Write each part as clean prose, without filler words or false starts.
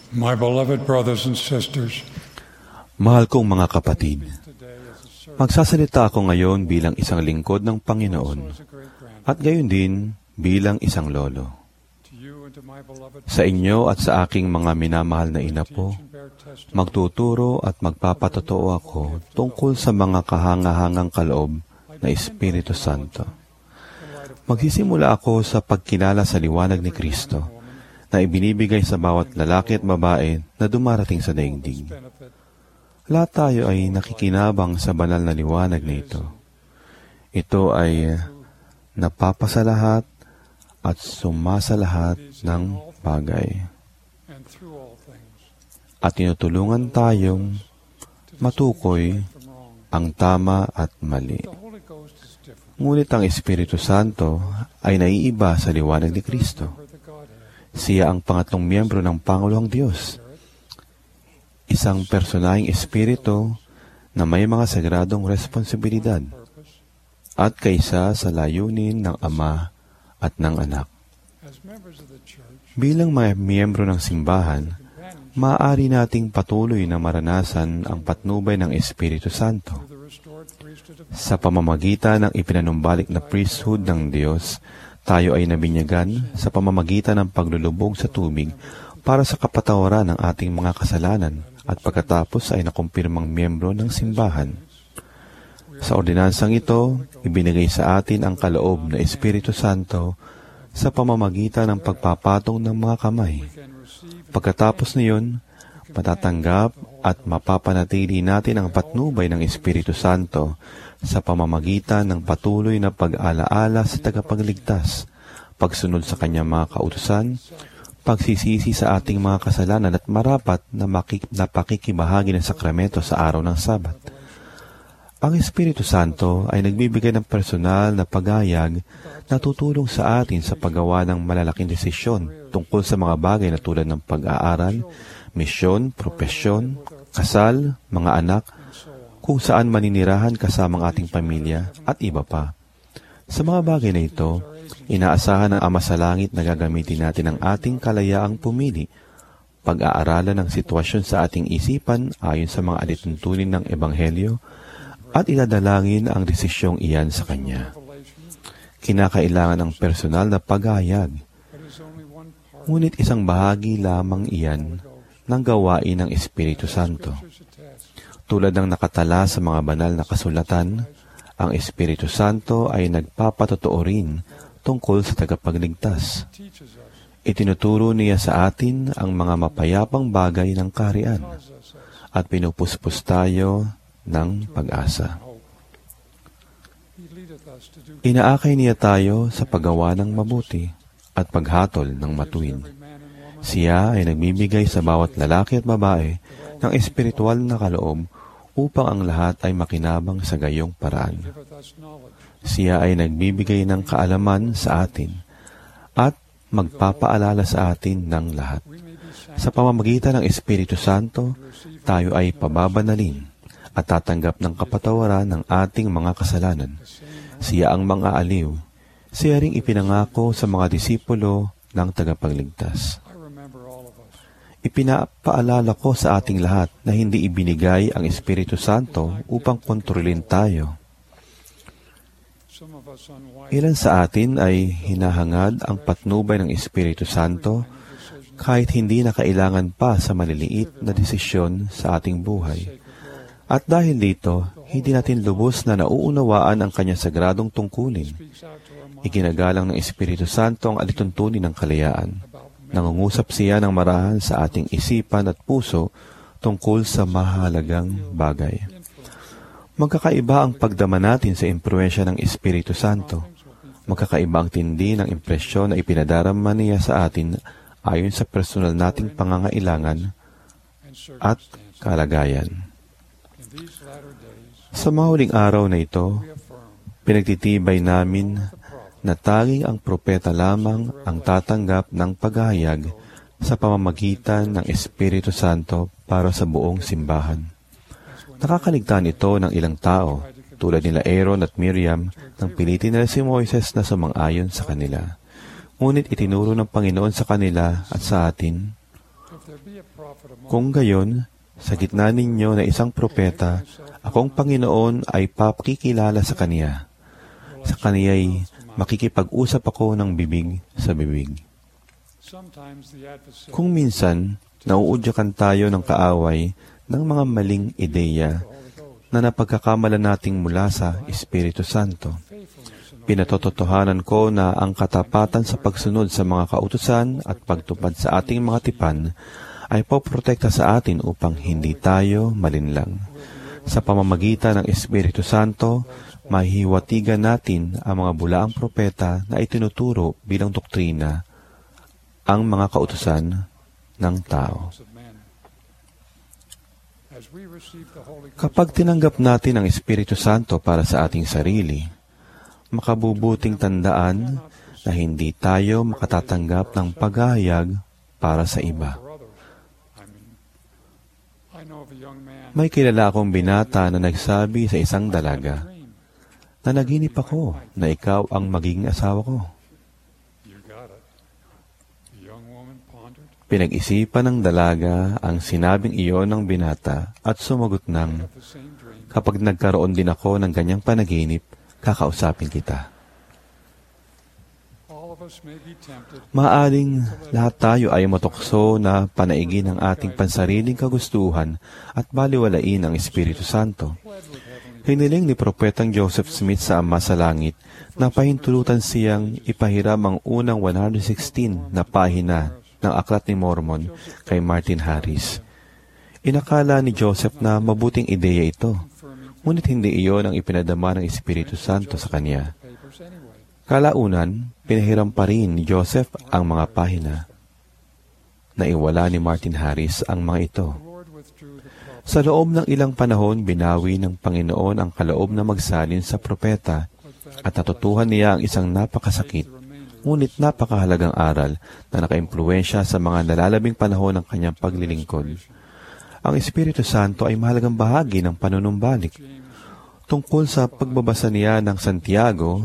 My beloved brothers and sisters, Mahal kong mga kapatid, magsasalita ako ngayon bilang isang lingkod ng Panginoon at gayon din bilang isang lolo. Sa inyo at sa aking mga minamahal na inapo, magtuturo at magpapatotoo ako tungkol sa mga kahangahangang kaloob na Espiritu Santo. Magsisimula ako sa pagkilala sa liwanag ni Kristo na ibinibigay sa bawat lalaki at babae na dumarating sa daigdig. Lahat tayo ay nakikinabang sa banal na liwanag na ito. Ito ay napapasalahat at sumasalahat ng bagay. At tinutulungan tayong matukoy ang tama at mali. Ngunit ang Espiritu Santo ay naiiba sa liwanag ni Kristo. Siya ang pangatlong miyembro ng Panguluhang Diyos. Isang personaheng espiritu na may mga sagradong responsibilidad at kaisa sa layunin ng Ama at ng Anak. Bilang mga miyembro ng simbahan, maaari nating patuloy na maranasan ang patnubay ng Espiritu Santo. Sa pamamagitan ng ipinanumbalik na priesthood ng Diyos, tayo ay nabinyagan sa pamamagitan ng paglulubog sa tubig para sa kapatawaran ng ating mga kasalanan at pagkatapos ay nakumpirmang miyembro ng simbahan. Sa ordinansang ito, ibinigay sa atin ang kaloob na Espiritu Santo sa pamamagitan ng pagpapatong ng mga kamay. Pagkatapos niyon, matatanggap at mapapanatili natin ang patnubay ng Espiritu Santo sa pamamagitan ng patuloy na pag-alaala sa tagapagligtas, pagsunod sa kanyang mga kautusan, pagsisisi sa ating mga kasalanan at marapat na pakikibahagi ng sakramento sa araw ng Sabat. Ang Espiritu Santo ay nagbibigay ng personal na pagayag na tutulong sa atin sa paggawa ng malalaking desisyon tungkol sa mga bagay na tulad ng pag-aaral, misyon, propesyon, kasal, mga anak, kung saan maninirahan kasama ang ating pamilya at iba pa. Sa mga bagay na ito, inaasahan ng Ama sa Langit na gagamitin natin ang ating kalayaang pumili, pag-aaralan ng sitwasyon sa ating isipan ayon sa mga alituntunin ng Ebanghelyo, at idadalangin ang desisyong iyan sa Kanya. Kinakailangan ng personal na pag-ayag, ngunit isang bahagi lamang iyan ng gawain ng Espiritu Santo. Tulad ng nakatala sa mga banal na kasulatan, ang Espiritu Santo ay nagpapatotoo rin tungkol sa tagapagligtas. Itinuturo niya sa atin ang mga mapayapang bagay ng kaharian at pinupuspos tayo ng pag-asa. Inaakay niya tayo sa paggawa ng mabuti at paghatol ng matuwid. Siya ay nagbibigay sa bawat lalaki at babae ng espiritual na kaloob upang ang lahat ay makinabang sa gayong paraan. Siya ay nagbibigay ng kaalaman sa atin at magpapaalala sa atin ng lahat. Sa pamamagitan ng Espiritu Santo, tayo ay pababanalin at tatanggap ng kapatawaran ng ating mga kasalanan. Siya ang mang-aaliw. Siya ring ipinangako sa mga disipulo ng tagapagligtas. Ipinapaalala ko sa ating lahat na hindi ibinigay ang Espiritu Santo upang kontrolin tayo. Ilan sa atin ay hinahangad ang patnubay ng Espiritu Santo kahit hindi na kailangan pa sa maliliit na desisyon sa ating buhay. At dahil dito, hindi natin lubos na nauunawaan ang kanyang sagradong tungkulin. Iginagalang ng Espiritu Santo ang alituntunin ng kalayaan. Nangungusap siya ng marahan sa ating isipan at puso tungkol sa mahalagang bagay. Magkakaiba ang pagdama natin sa impluwensya ng Espiritu Santo. Magkakaiba ang tindi ng impresyon na ipinadarama niya sa atin ayon sa personal nating pangangailangan at kalagayan. Sa mga huling araw na ito, pinagtitibay namin na tanging ang propeta lamang ang tatanggap ng paghahayag sa pamamagitan ng Espiritu Santo para sa buong simbahan. Nakakaligtaan ito ng ilang tao, tulad nila Aaron at Miriam, nang pilitin nila si Moises na sumang-ayon sa kanila. Ngunit itinuro ng Panginoon sa kanila at sa atin, Kung gayon, sa gitna ninyo na isang propeta, akong Panginoon ay papakikilala sa kaniya. Sa kaniya'y makikipag-usap ako ng bibig sa bibig. Kung minsan, nauudyakan tayo ng kaaway ng mga maling ideya na napagkakamalan nating mula sa Espiritu Santo. Pinatotohanan ko na ang katapatan sa pagsunod sa mga kautusan at pagtupad sa ating mga tipan ay poprotekta sa atin upang hindi tayo malinlang. Sa pamamagitan ng Espiritu Santo, mahihiwatigan natin ang mga bulaang propeta na itinuturo bilang doktrina ang mga kautusan ng tao. Kapag tinanggap natin ang Espiritu Santo para sa ating sarili, makabubuting tandaan na hindi tayo makatatanggap ng paghahayag para sa iba. May kilala akong binata na nagsabi sa isang dalaga, na naginip ako na ikaw ang magiging asawa ko. Pinag-isipan ng dalaga ang sinabing iyon ng binata at sumagot ng, kapag nagkaroon din ako ng ganyang panaginip, kakausapin kita. Maaaring lahat tayo ay matukso na panaigin ang ating pansariling kagustuhan at baliwalain ang Espiritu Santo. Hiniling ni Propetang Joseph Smith sa Ama sa Langit na pahintulutan siyang ipahiram ang unang 116 na pahina ng Aklat ni Mormon kay Martin Harris. Inakala ni Joseph na mabuting ideya ito, ngunit hindi iyon ang ipinadama ng Espiritu Santo sa kanya. Kalaunan, pinahiram pa rin ni Joseph ang mga pahina. Naiwala ni Martin Harris ang mga ito. Sa loob ng ilang panahon, binawi ng Panginoon ang kaloob na magsalin sa propeta at natutuhan niya ang isang napakasakit, ngunit napakahalagang aral na nakaimpluwensya sa mga nalalabing panahon ng kanyang paglilingkod. Ang Espiritu Santo ay mahalagang bahagi ng panunumbalik. Tungkol sa pagbabasa niya ng Santiago,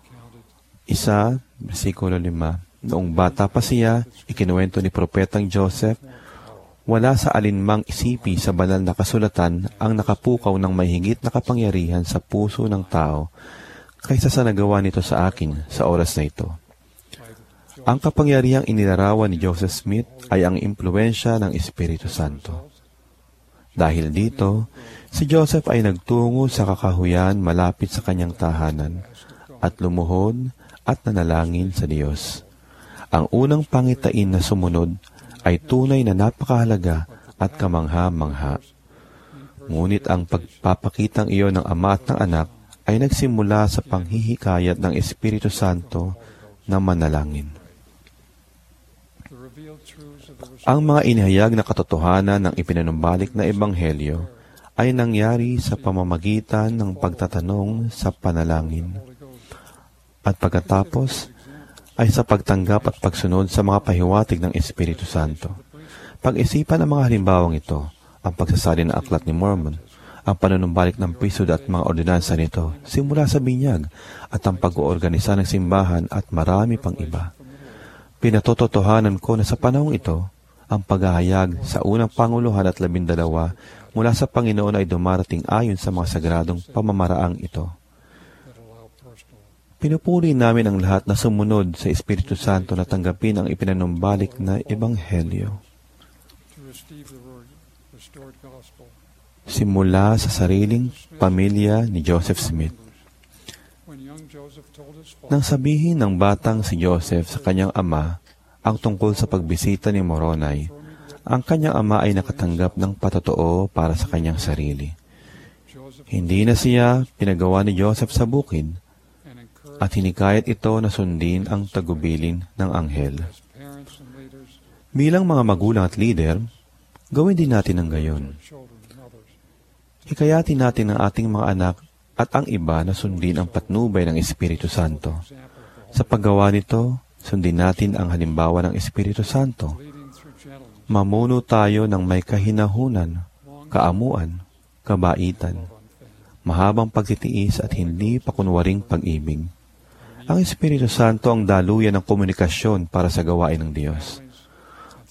1, versikulo 5, noong bata pa siya, ikinuwento ni Propetang Joseph, wala sa alinmang isipi sa banal na kasulatan ang nakapukaw ng may higit na kapangyarihan sa puso ng tao kaysa sa nagawa nito sa akin sa oras na ito. Ang kapangyarihang inilarawan ni Joseph Smith ay ang impluwensya ng Espiritu Santo. Dahil dito, si Joseph ay nagtungo sa kakahuyan malapit sa kanyang tahanan at lumuhod at nanalangin sa Diyos. Ang unang pangitain na sumunod ay tunay na napakahalaga at kamangha-mangha. Ngunit ang pagpapakitang iyon ng Ama at ng Anak ay nagsimula sa panghihikayat ng Espiritu Santo na manalangin. Ang mga inihayag na katotohanan ng ipinanumbalik na Ebanghelyo ay nangyari sa pamamagitan ng pagtatanong sa panalangin. At pagkatapos ay sa pagtanggap at pagsunod sa mga pahiwatig ng Espiritu Santo. Pag-isipan ang mga halimbawang ito, ang pagsasalin ng Aklat ni Mormon, ang panunumbalik ng priesthood at mga ordinansa nito, simula sa binyag, at ang pag-oorganisa ng simbahan at marami pang iba. Pinatotohanan ko na sa panahong ito, ang paghahayag sa unang Panguluhan at 12 mula sa Panginoon ay dumarating ayon sa mga sagradong pamamaraang ito. Pinupuri namin ang lahat na sumunod sa Espiritu Santo na tanggapin ang ipinanumbalik na Ebanghelyo. Simula sa sariling pamilya ni Joseph Smith. Nang sabihin ng batang si Joseph sa kanyang ama ang tungkol sa pagbisita ni Moroni, ang kanyang ama ay nakatanggap ng patotoo para sa kanyang sarili. Hindi na siya pinagawa ni Joseph sa bukid, at hinikayat ito na sundin ang tagubilin ng anghel. Bilang mga magulang at leader, gawin din natin ang gayon. Hikayatin natin ang ating mga anak at ang iba na sundin ang patnubay ng Espiritu Santo. Sa paggawa nito, sundin natin ang halimbawa ng Espiritu Santo. Mamuno tayo ng may kahinahunan, kaamuan, kabaitan, mahabang pagtitiis at hindi pakunwaring pag-ibig. Ang Espiritu Santo ang daluyan ng komunikasyon para sa gawain ng Diyos.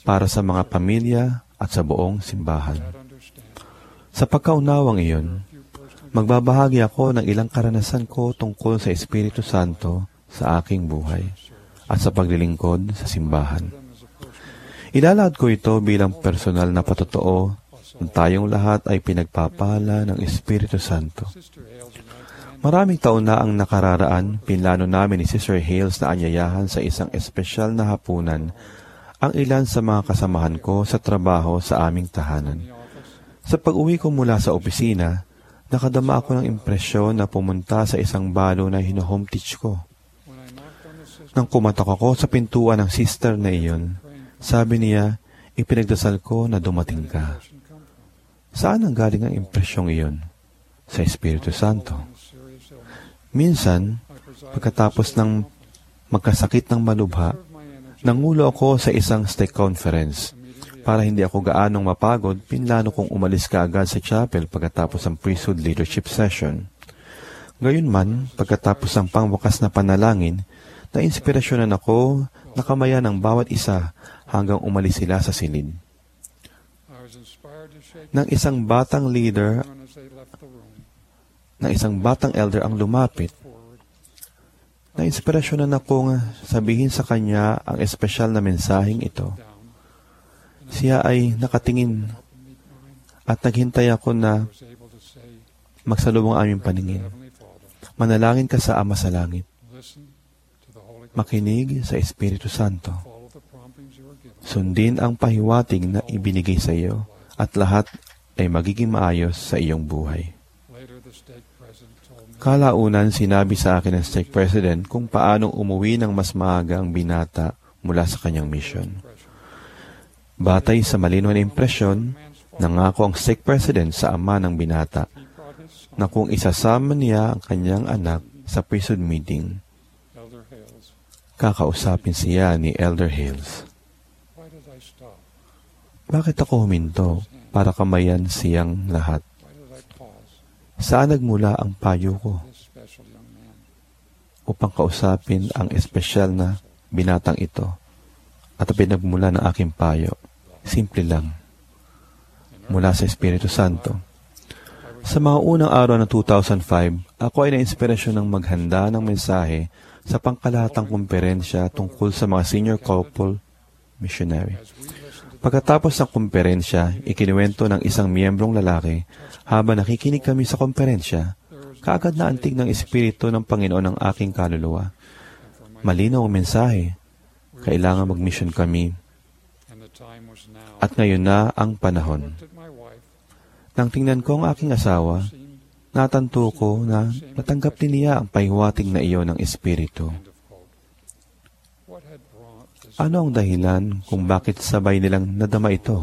para sa mga pamilya at sa buong simbahan. Sa pagkaunawang iyon, magbabahagi ako ng ilang karanasan ko tungkol sa Espiritu Santo sa aking buhay at sa paglilingkod sa simbahan. Ilalahad ko ito bilang personal na patotoo na tayong lahat ay pinagpapala ng Espiritu Santo. Maraming taon na ang nakararaan, pinlano namin ni Sister Hales na anyayahan sa isang espesyal na hapunan ang ilan sa mga kasamahan ko sa trabaho sa aming tahanan. Sa pag-uwi ko mula sa opisina, nakadama ako ng impresyon na pumunta sa isang balo na hino-home teach ko. Nang kumatok ako sa pintuan ng sister na iyon, sabi niya, ipinagdasal ko na dumating ka. Saan ang galing ang impresyong iyon? Sa Espiritu Santo. Minsan, pagkatapos ng magkasakit ng malubha, nangulo ako sa isang stake conference. Para hindi ako gaanong mapagod, pinlano kong umalis kaagad sa chapel pagkatapos ng priesthood leadership session. Gayunman, pagkatapos ng pangwakas na panalangin, na-inspirasyonan ako na kamayan ng bawat isa hanggang umalis sila sa silid. Nang isang batang elder ang lumapit, na-inspirasyonan akong sabihin sa kanya ang espesyal na mensaheng ito. Siya ay nakatingin at naghintay ako na magsalubong ang aming paningin. Manalangin ka sa Ama sa Langit. Makinig sa Espiritu Santo. Sundin ang pahiwatig na ibinigay sa iyo at lahat ay magiging maayos sa iyong buhay. Kalaunan, sinabi sa akin ng stake president kung paanong umuwi ng mas maaga ang binata mula sa kanyang mission. Batay sa malinaw na impresyon, nangako ang stake president sa ama ng binata na kung isasama niya ang kanyang anak sa priesthood meeting, kakausapin siya ni Elder Hales. Bakit ako huminto para kamayan siyang lahat? Saan nagmula ang payo ko? Upang kausapin ang espesyal na binatang ito at pinagmula ng aking payo. Simple lang. Mula sa Espiritu Santo. Sa mga unang araw ng 2005, ako ay na-inspirasyon ng maghanda ng mensahe sa pangkalahatang kumperensya tungkol sa mga senior couple missionary. Pagkatapos ng kumperensya, ikinuwento ng isang miyembrong lalaki, habang nakikinig kami sa kumperensya, kaagad na antig ng Espiritu ng Panginoon ang aking kaluluwa. Malinaw ang mensahe. Kailangan mag-mission kami. At ngayon na ang panahon. Nang tingnan ko ang aking asawa, natanto ko na natanggap din niya ang pahiwatig na iyon ng Espiritu. Ano ang dahilan kung bakit sabay nilang nadama ito?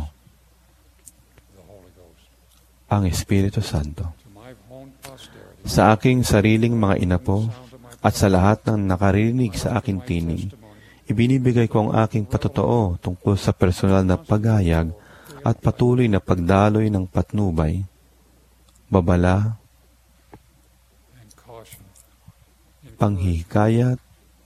Ang Espiritu Santo. Sa aking sariling mga inapo at sa lahat ng nakarinig sa aking tinig, ibinibigay ko ang aking patotoo tungkol sa personal na paghayag at patuloy na pagdaloy ng patnubay, babala, panghihikayat,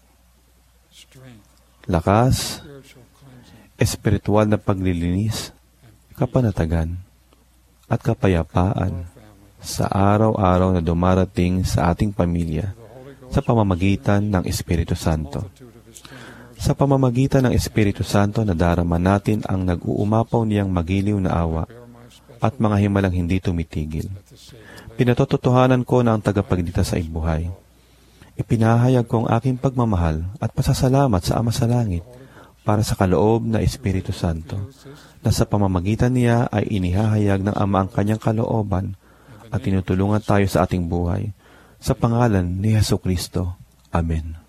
lakas, espiritual na paglilinis, kapanatagan, at kapayapaan sa araw-araw na dumarating sa ating pamilya sa pamamagitan ng Espiritu Santo. Sa pamamagitan ng Espiritu Santo, nadarama natin ang nag-uumapaw niyang magiliw na awa at mga himalang hindi tumitigil. Pinatotohanan ko na ang tagapagligtas ay buhay. Ipinahayag ko ang aking pagmamahal at pasasalamat sa Ama sa Langit para sa kaloob na Espiritu Santo, na sa pamamagitan niya ay inihahayag ng Ama ang kanyang kalooban at tinutulungan tayo sa ating buhay. Sa pangalan ni Jesucristo. Amen.